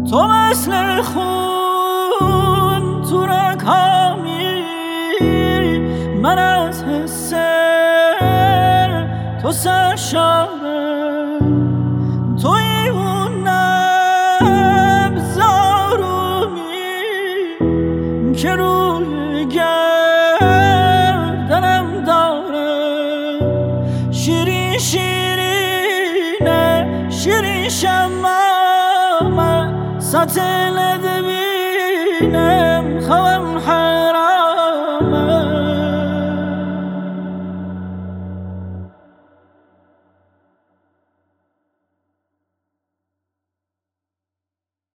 تو مثل خون تو رگامی، من از حس تو سرشارم. توی اون نبض آرومی که روی گردنم داره. شیرین شیرینه شیرین شمامه سطل